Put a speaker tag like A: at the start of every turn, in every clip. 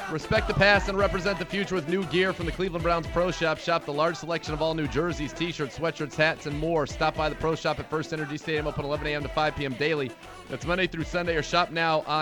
A: Respect the past and represent the future with new gear from the Cleveland Browns Pro Shop. Shop the large selection of all new jerseys, t-shirts, sweatshirts, hats, and more. Stop by the Pro Shop at First Energy Stadium, open 11 a.m. to 5 p.m. daily. That's Monday through Sunday, or shop now on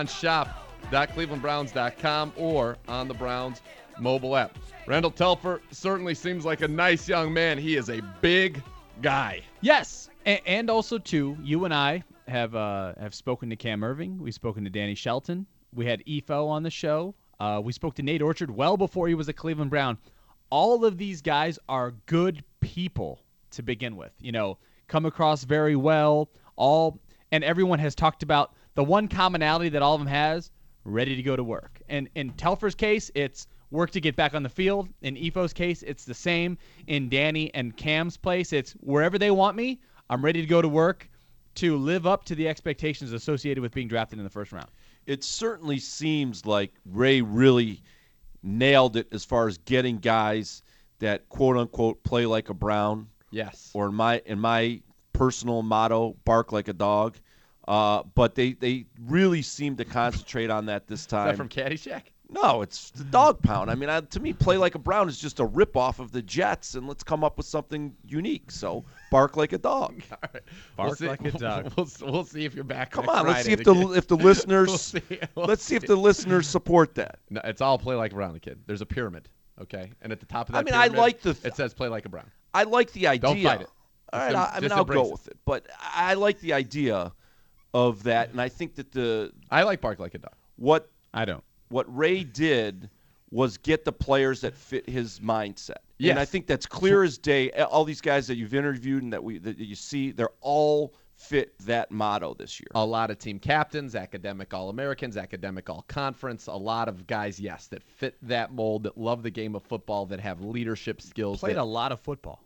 A: shop.clevelandbrowns.com or on the Browns mobile app. Randall Telfer certainly seems like a nice young man. He is a big guy.
B: Yes, and also, too, you and I have spoken to Cam Irving. We've spoken to Danny Shelton. We had Efo on the show. We spoke to Nate Orchard well before he was a Cleveland Brown. All of these guys are good people to begin with. You know, come across very well. And everyone has talked about the one commonality that all of them has: ready to go to work. And in Telfer's case, it's work to get back on the field. In Efo's case, it's the same. In Danny and Cam's place, it's wherever they want me, I'm ready to go to work to live up to the expectations associated with being drafted in the first round.
C: It certainly seems like Ray really nailed it as far as getting guys that quote unquote play like a Brown.
A: Yes.
C: Or in my personal motto, bark like a dog. But they really seem to concentrate on that this time.
A: Is that from Caddyshack?
C: No, it's the dog pound. I mean, to me, play like a Brown is just a ripoff of the Jets, and let's come up with something unique. So, bark like a dog.
A: All right.
B: Bark like a dog.
A: We'll see if you're back.
C: Come
A: next
C: on, let's see
A: Friday
C: if the listeners
A: Let's
C: see if the listeners support that.
A: No, it's all play like a Brown, kid. There's a pyramid, okay, and at the top of that,
C: I mean, I
A: pyramid,
C: like
A: it says play like a Brown.
C: I like the idea.
A: Don't fight it.
C: All right, I'll go with it, but I like the idea of that, and I think that
A: I like bark like a dog.
B: I don't.
C: What Ray did was get the players that fit his mindset.
A: Yes.
C: And I think that's clear as day. All these guys that you've interviewed and that you see, they're all fit that motto this year.
A: A lot of team captains, academic All-Americans, academic All-Conference, a lot of guys, yes, that fit that mold, that love the game of football, that have leadership skills.
B: Played a lot of football.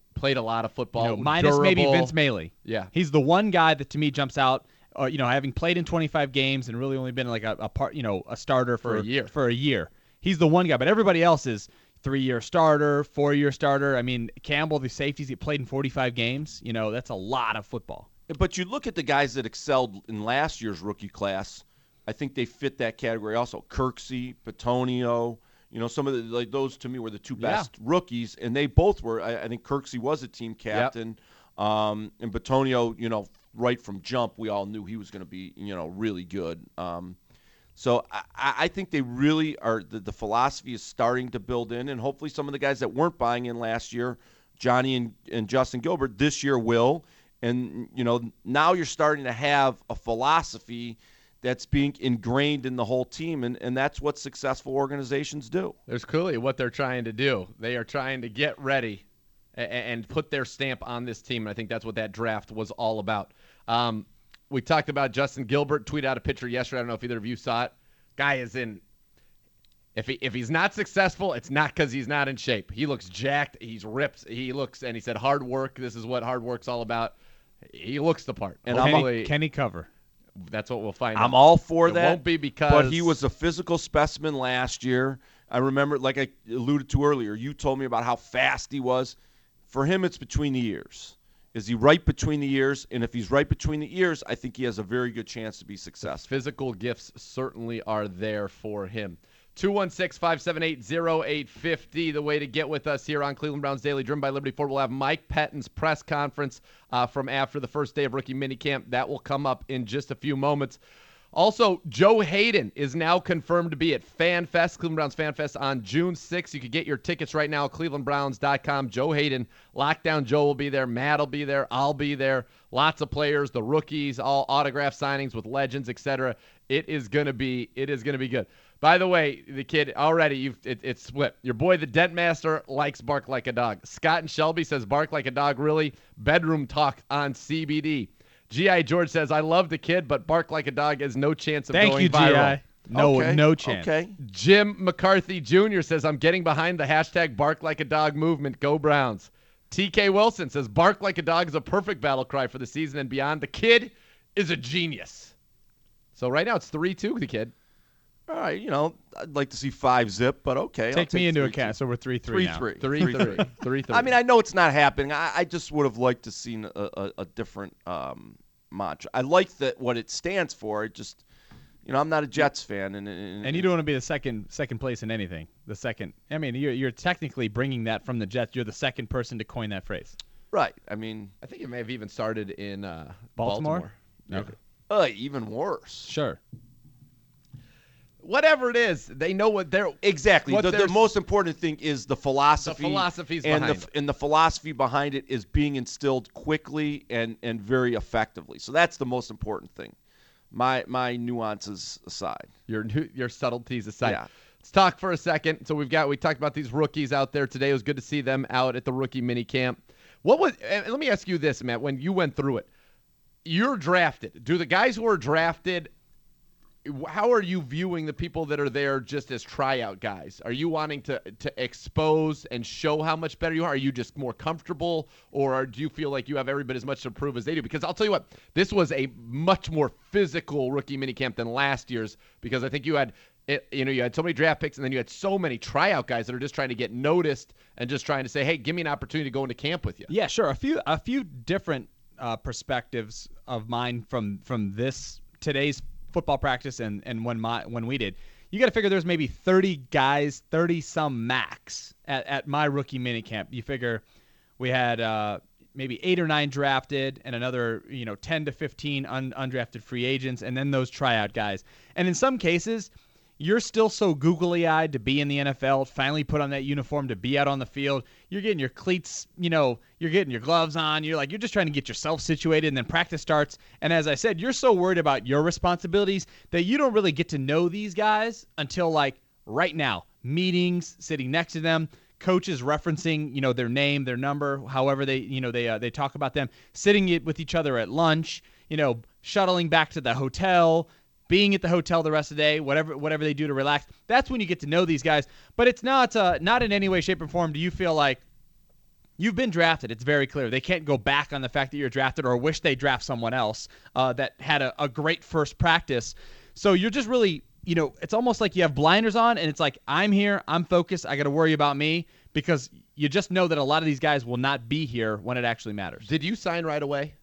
A: Minus
B: durable. Maybe Vince Mailey.
A: Yeah.
B: He's the one guy that to me jumps out, having played in 25 games and really only been like a part, a starter for a year. He's the one guy, but everybody else is 3-year starter, 4-year starter. I mean, Campbell, the safeties, he played in 45 games. That's a lot of football.
C: But you look at the guys that excelled in last year's rookie class, I think they fit that category also. Kirksey, Petonio, some of those to me were the two best rookies, and they both were. I think Kirksey was a team captain, and Petonio, right from jump, we all knew he was going to be, really good. So I think they really are. The philosophy is starting to build in, and hopefully some of the guys that weren't buying in last year, Johnny and Justin Gilbert, this year will. And, now you're starting to have a philosophy that's being ingrained in the whole team, and that's what successful organizations do.
A: There's clearly what they're trying to do. They are trying to get ready and put their stamp on this team, and I think that's what that draft was all about. We talked about Justin Gilbert, tweeted out a picture yesterday. I don't know if either of you saw it. Guy is in – if he's not successful, it's not because he's not in shape. He looks jacked. He's ripped. And he said hard work. This is what hard work's all about. He looks the part.
B: And can he cover?
A: That's what we'll find out.
C: I'm all for that.
A: It won't be because –
C: But he was a physical specimen last year. I remember, like I alluded to earlier, you told me about how fast he was. For him, it's between the ears. Is he right between the ears? And if he's right between the ears, I think he has a very good chance to be successful.
A: The physical gifts certainly are there for him. 216-578-0850, the way to get with us here on Cleveland Browns Daily, driven by Liberty Ford. We'll have Mike Pettine's press conference from after the first day of rookie minicamp. That will come up in just a few moments. Also, Joe Hayden is now confirmed to be at FanFest, Cleveland Browns FanFest on June 6th. You can get your tickets right now at clevelandbrowns.com. Joe Hayden, Lockdown Joe will be there. Matt will be there. I'll be there. Lots of players, the rookies, all autograph signings with legends, etc. It is going to be good. By the way, the kid already, it's split. Your boy, the Dent Master, likes Bark Like a Dog. Scott and Shelby says Bark Like a Dog, really? Bedroom talk on CBD. G.I. George says, I love the kid, but Bark Like a Dog has no chance of going viral.
B: Thank you, G.I. No chance.
C: Okay.
A: Jim McCarthy Jr. says, I'm getting behind the hashtag Bark Like a Dog movement. Go Browns. TK Wilson says, Bark Like a Dog is a perfect battle cry for the season and beyond. The kid is a genius. So right now it's 3-2, the kid.
C: All right, I'd like to see 5-zip, but okay.
B: Take me into account, so we're 3-3 now.
A: 3-3. 3-3.
C: I mean, I know it's not happening. I just would have liked to seen a different mantra. I like what it stands for. It just I'm not a Jets fan,
B: and you don't want to be the second place in anything. The second, I mean, you're technically bringing that from the Jets. You're the second person to coin that phrase.
C: Right. I mean,
A: I think it may have even started in
B: Baltimore.
A: Yeah.
C: Okay. Even worse.
B: Sure.
A: Whatever it is, they know what they're
C: exactly. The most important thing is the philosophy.
A: The philosophy's
C: and
A: behind it.
C: And the philosophy behind it is being instilled quickly and very effectively. So that's the most important thing. My nuances aside,
A: your subtleties aside.
C: Yeah.
A: Let's talk for a second. So we talked about these rookies out there today. It was good to see them out at the rookie mini camp. Let me ask you this, Matt, when you went through it, you're drafted. Do the guys who are drafted, how are you viewing the people that are there just as tryout guys? Are you wanting to expose and show how much better you are? Are you just more comfortable, or do you feel like you have every bit as much to prove as they do? Because I'll tell you what, this was a much more physical rookie minicamp than last year's, because I think you had so many draft picks, and then you had so many tryout guys that are just trying to get noticed and just trying to say, hey, give me an opportunity to go into camp with you.
B: Yeah, sure. A few different perspectives of mine from today's football practice and when we did. You got to figure there's maybe 30 guys, 30 some max at my rookie minicamp. You figure we had maybe 8 or 9 drafted and another 10 to 15 undrafted free agents, and then those tryout guys. And in some cases, you're still so googly-eyed to be in the NFL, finally put on that uniform to be out on the field. You're getting your cleats, you're getting your gloves on. You're just trying to get yourself situated, and then practice starts. And as I said, you're so worried about your responsibilities that you don't really get to know these guys until right now. Meetings, sitting next to them, coaches referencing, their name, their number, however they talk about them, sitting with each other at lunch, shuttling back to the hotel, being at the hotel the rest of the day, whatever they do to relax. That's when you get to know these guys. But it's not in any way, shape, or form do you feel like you've been drafted. It's very clear. They can't go back on the fact that you're drafted or wish they draft someone else that had a great first practice. So you're just really, it's almost like you have blinders on, and it's like, I'm here, I'm focused, I got to worry about me, because you just know that a lot of these guys will not be here when it actually matters.
A: Did you sign right away?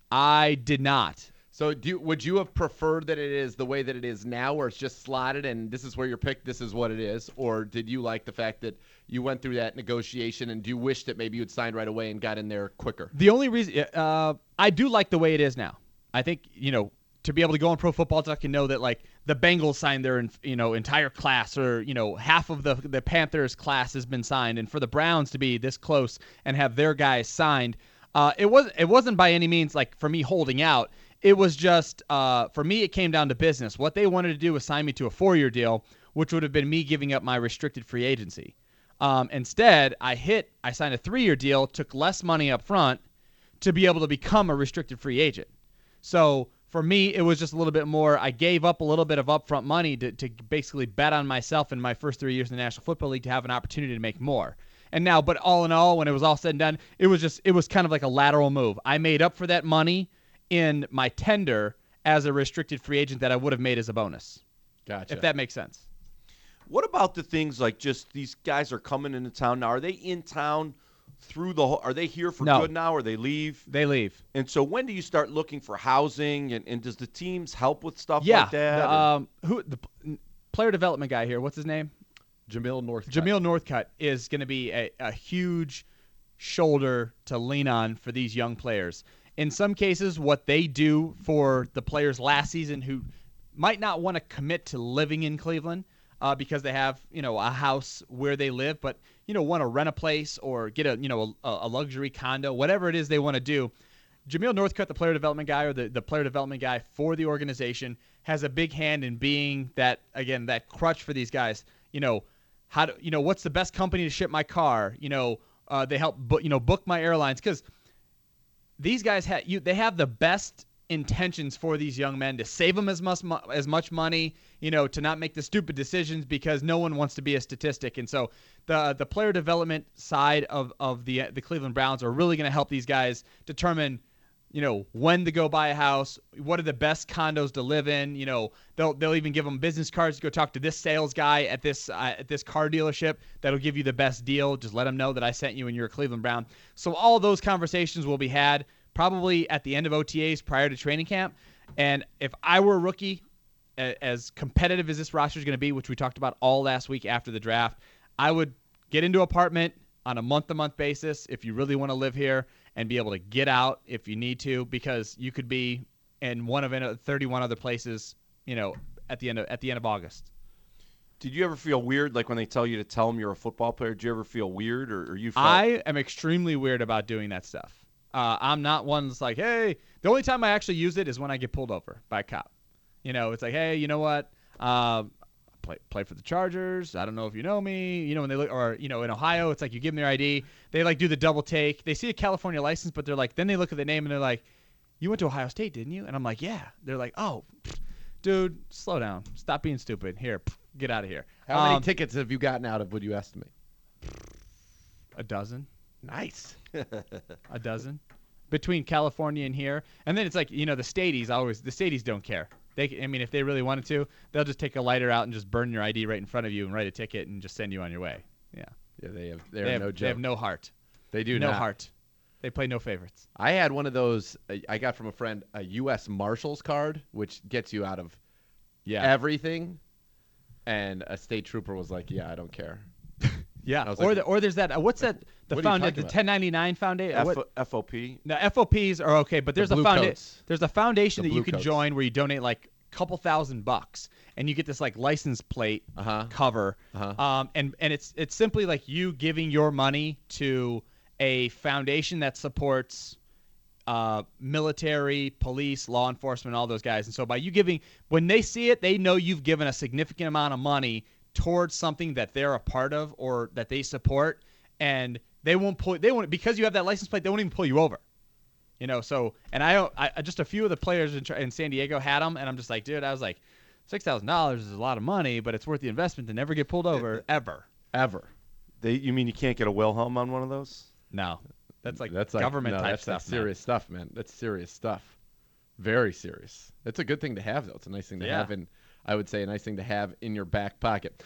B: I did not.
A: So would you have preferred that it is the way that it is now, where it's just slotted and this is where you're picked, this is what it is? Or did you like the fact that you went through that negotiation, and do you wish that maybe you had signed right away and got in there quicker?
B: The only reason I do like the way it is now. I think, to be able to go on Pro Football Talk and know that the Bengals signed their entire class, or half of the Panthers class has been signed, and for the Browns to be this close and have their guys signed, it wasn't by any means for me holding out. It was just, for me, it came down to business. What they wanted to do was sign me to a 4-year deal, which would have been me giving up my restricted free agency. Instead, I signed a 3-year deal, took less money up front to be able to become a restricted free agent. So for me, it was just a little bit more. I gave up a little bit of upfront money to basically bet on myself in my first 3 years in the National Football League to have an opportunity to make more. And now, but all in all, when it was all said and done, it was kind of like a lateral move. I made up for that money in my tender as a restricted free agent that I would have made as a bonus.
A: Gotcha.
B: If that makes sense.
C: What about the things like just these guys are coming into town now? Are they in town through the whole – are they here for good now, or they leave?
B: They leave.
C: And so when do you start looking for housing, and does the teams help with stuff like that?
B: The player development guy here, what's his name?
A: Jamil Northcutt.
B: Jamil Northcutt is going to be a huge shoulder to lean on for these young players. In some cases, what they do for the players last season who might not want to commit to living in Cleveland because they have, a house where they live, but, want to rent a place or get a luxury condo, whatever it is they want to do. Jamil Northcutt, the player development guy, or the player development guy for the organization, has a big hand in being that crutch for these guys. What's the best company to ship my car? They help book my airlines, because these guys they have the best intentions for these young men to save them as much money, to not make the stupid decisions, because no one wants to be a statistic. And so the player development side of the Cleveland Browns are really going to help these guys determine, when to go buy a house, what are the best condos to live in. They'll even give them business cards to go talk to this sales guy at this car dealership that'll give you the best deal. Just let them know that I sent you and you're a Cleveland Brown. So all those conversations will be had probably at the end of OTAs prior to training camp. And if I were a rookie, as competitive as this roster is going to be, which we talked about all last week after the draft, I would get into an apartment on a month-to-month basis if you really want to live here and be able to get out if you need to, because you could be in one of 31 other places, at the end of August.
C: Did you ever feel weird, like when they tell you to tell them you're a football player? Did you ever feel weird, or you felt?
B: I am extremely weird about doing that stuff. I'm not one that's like, hey, the only time I actually use it is when I get pulled over by a cop. It's like, hey, you know what? Play for the Chargers. I don't know if you know me. When they look, or in Ohio, it's like you give them their ID. They like do the double take. They see a California license, but they're like, then they look at the name and they're like, you went to Ohio State, didn't you? And I'm like, yeah. They're like, oh, dude, slow down. Stop being stupid. Here, get out of here.
A: How many tickets have you gotten out of, would you estimate?
B: A dozen.
A: Nice.
B: A dozen. Between California and here. And then it's like, the Stadies don't care. If they really wanted to, they'll just take a lighter out and just burn your ID right in front of you and write a ticket and just send you on your way. Yeah.
A: Yeah, they have no joke.
B: They have no heart.
A: They do
B: no
A: not.
B: heart. They play no favorites.
A: I had one of those. I got from a friend a U.S. Marshals card, which gets you out of everything. And a state trooper was like, "Yeah, I don't care."
B: Yeah. Or there's that. What's that? The 1099 foundation.
C: FOP.
B: No, FOPs are okay, but there's there's a foundation that you can join where you donate like a couple $1,000 and you get this like license plate cover. And it's simply like you giving your money to a foundation that supports military, police, law enforcement, all those guys. And so by you giving, when they see it, they know you've given a significant amount of money towards something that they're a part of or that they support, and they won't because you have that license plate, they won't even pull you over. So, and I just a few of the players in San Diego had them, and I'm just like, dude, I was like, $6,000 is a lot of money, but it's worth the investment to never get pulled over ever.
C: You mean you can't get a Wilhelm on one of those?
B: No. That's government type stuff.
A: That's serious stuff, man. That's serious stuff. Very serious. It's a good thing to have, though. It's a nice thing to have, and I would say a nice thing to have in your back pocket.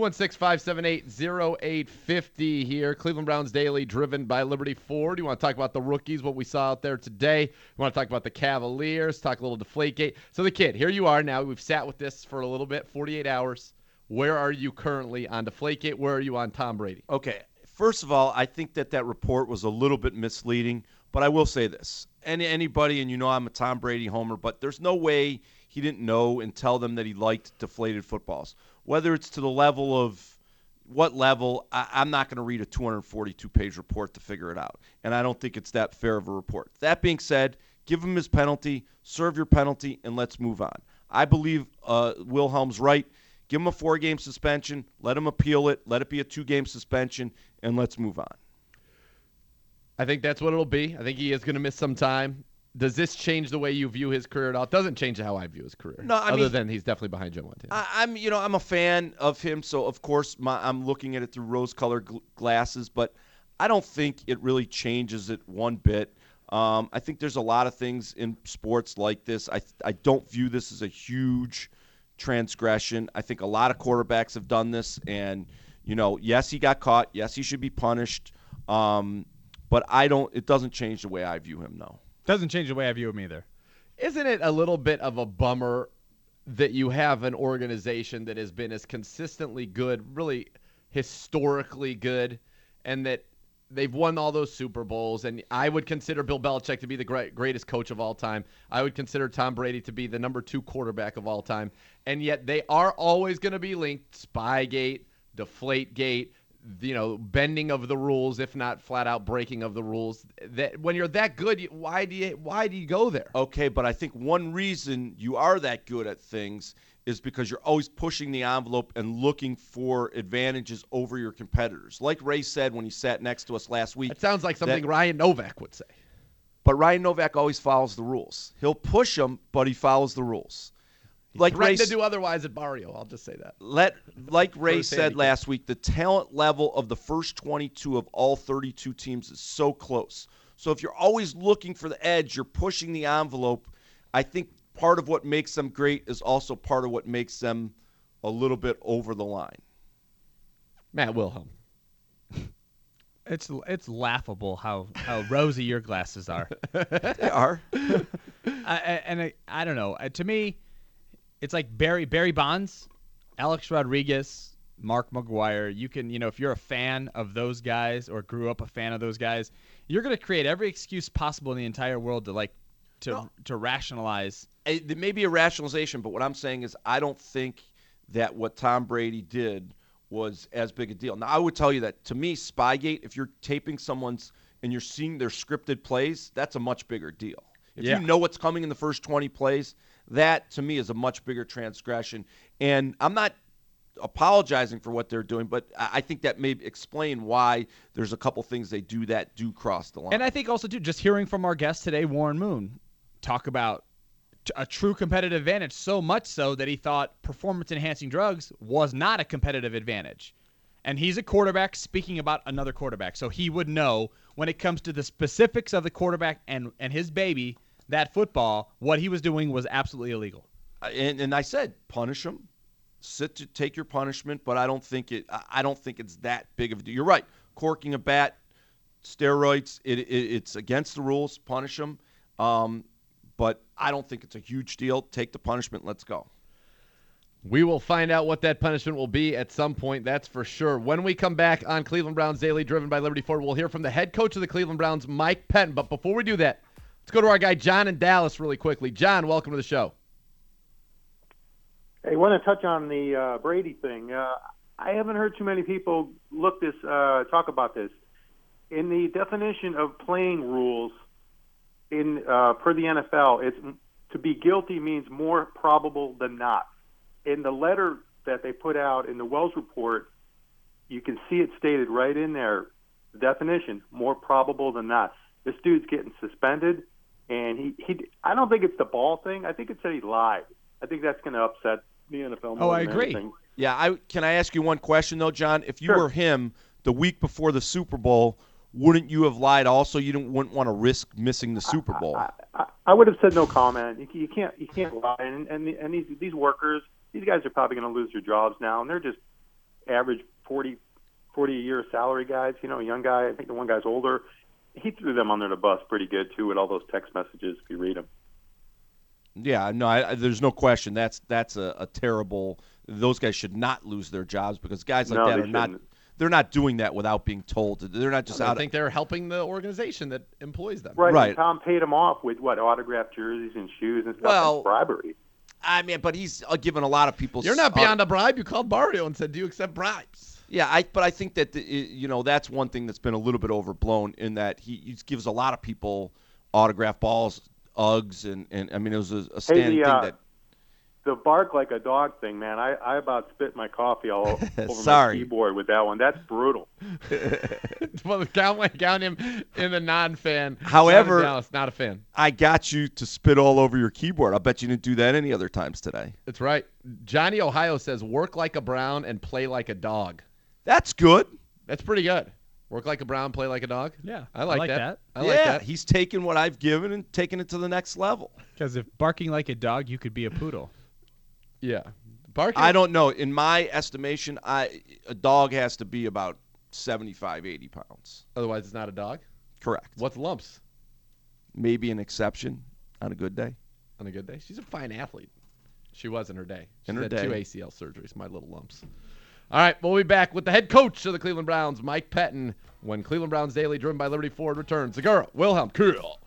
A: 216-578-0850 here. Cleveland Browns Daily, driven by Liberty Ford. You want to talk about the rookies, what we saw out there today. You want to talk about the Cavaliers, talk a little Deflategate. So the kid, here you are now. We've sat with this for a little bit, 48 hours. Where are you currently on Deflategate? Where are you on Tom Brady?
C: Okay. First of all, I think that report was a little bit misleading, but I will say this. Anybody, and I'm a Tom Brady homer, but there's no way he didn't know and tell them that he liked deflated footballs. Whether it's to the level of what level, I'm not going to read a 242-page report to figure it out, and I don't think it's that fair of a report. That being said, give him his penalty, serve your penalty, and let's move on. I believe Wilhelm's right. Give him a 4-game suspension. Let him appeal it. Let it be a 2-game suspension, and let's move on.
A: I think that's what it'll be. I think he is going to miss some time. Does this change the way you view his career at all? It doesn't change how I view his career.
C: No,
A: other than he's definitely behind Joe Montana.
C: I'm a fan of him, so of course I'm looking at it through rose-colored glasses, but I don't think it really changes it one bit. I think there's a lot of things in sports like this. I don't view this as a huge transgression. I think a lot of quarterbacks have done this, and yes, he got caught. Yes, he should be punished. But it doesn't change the way I view him, no.
B: Doesn't change the way I view him either.
A: Isn't it a little bit of a bummer that you have an organization that has been as consistently good, really historically good, and that they've won all those Super Bowls? And I would consider Bill Belichick to be the greatest coach of all time. I would consider Tom Brady to be the number 2 quarterback of all time. And yet they are always going to be linked. Spygate, Deflategate, bending of the rules, if not flat out breaking of the rules. That when you're that good, why do you go there?
C: Okay, but I think one reason you are that good at things is because you're always pushing the envelope and looking for advantages over your competitors. Like Ray said when he sat next to us last week.
A: It sounds like something Ryan Novak would say.
C: But Ryan Novak always follows the rules. He'll push them, but he follows the rules.
A: Like Ray to do otherwise at Barrio, I'll just say that.
C: Like Ray said last week, the talent level of the first 22 of all 32 teams is so close. So if you're always looking for the edge, you're pushing the envelope. I think part of what makes them great is also part of what makes them a little bit over the line.
A: Matt Wilhelm.
B: It's laughable how rosy your glasses are.
C: They are.
B: I don't know. To me, it's like Barry Bonds, Alex Rodriguez, Mark McGwire. You can, if you're a fan of those guys or grew up a fan of those guys, you're going to create every excuse possible in the entire world to rationalize.
C: There may be a rationalization, but what I'm saying is I don't think that what Tom Brady did was as big a deal. Now, I would tell you that, to me, Spygate, if you're taping someone's and you're seeing their scripted plays, that's a much bigger deal. If you know what's coming in the first 20 plays, that, to me, is a much bigger transgression. And I'm not apologizing for what they're doing, but I think that may explain why there's a couple things they do that do cross the line.
B: And I think also, too, just hearing from our guest today, Warren Moon, talk about a true competitive advantage, so much so that he thought performance-enhancing drugs was not a competitive advantage. And he's a quarterback speaking about another quarterback, so he would know when it comes to the specifics of the quarterback and his baby, that football, what he was doing was absolutely illegal.
C: And I said, punish him, take your punishment, but I don't think it's that big of a deal. You're right, corking a bat, steroids, it's against the rules. Punish him. But I don't think it's a huge deal. Take the punishment. Let's go.
A: We will find out what that punishment will be at some point, that's for sure. When we come back on Cleveland Browns Daily, driven by Liberty Ford, we'll hear from the head coach of the Cleveland Browns, Mike Pettine. But before we do that, let's go to our guy John in Dallas really quickly. John, welcome to the show.
D: Hey, I want to touch on the Brady thing. I haven't heard too many people talk about this. In the definition of playing rules, per the NFL, it's to be guilty means more probable than not. In the letter that they put out in the Wells report, you can see it stated right in there, the definition, more probable than not. This dude's getting suspended, and I don't think it's the ball thing. I think it said he lied. I think that's going to upset the NFL more
B: Oh, I
D: than
B: agree.
D: anything.
C: Yeah, can I ask you one question, though, John? If you
D: Sure.
C: were him the week before the Super Bowl, wouldn't you have lied also? You wouldn't want to risk missing the Super Bowl.
D: I would have said no comment. You can't lie. And these workers, these guys are probably going to lose their jobs now, and they're just average 40 a year salary guys. A young guy. I think the one guy's older. He threw them under the bus pretty good too with all those text messages if you read them.
C: Yeah, no, there's no question. That's a terrible. Those guys should not lose their jobs because guys like that are not. They're not doing that without being told. They're not just out.
A: I think they're helping the organization that employs them.
D: Right. And Tom paid them off with autographed jerseys and shoes and stuff.
C: Well,
D: and bribery.
C: I mean, but he's given a lot of people.
A: You're not beyond a bribe. You called Barrio and said, "Do you accept bribes?"
C: Yeah, but I think that that's one thing that's been a little bit overblown in that he gives a lot of people autograph balls, Uggs, and I mean it was a standing thing that.
D: The bark like a dog thing, man. I about spit my coffee all over
C: Sorry.
D: my keyboard with that one. That's brutal.
A: Well, count him in the non-fan.
C: However,
A: Dallas, not a fan.
C: I got you to spit all over your keyboard. I bet you didn't do that any other times today.
A: That's right. Johnny Ohio says, "Work like a Brown and play like a dog."
C: That's good.
A: That's pretty good. Work like a Brown, play like a dog.
B: Yeah,
A: I like that. I like
C: yeah,
A: that.
C: he's taken what I've given and taken it to the next level.
B: Because if barking like a dog, you could be a poodle.
A: Yeah. Barking.
C: I don't know. In my estimation, a dog has to be about 75, 80 pounds.
A: Otherwise, it's not a dog.
C: Correct.
A: What's lumps?
C: Maybe an exception on a good day.
A: On a good day. She's a fine athlete. She was in her day.
C: In her
A: had
C: day.
A: 2 ACL surgeries, my little lumps. All right, we'll be back with the head coach of the Cleveland Browns, Mike Pettine, when Cleveland Browns Daily, driven by Liberty Ford, returns. Segura, Wilhelm, Kuhl.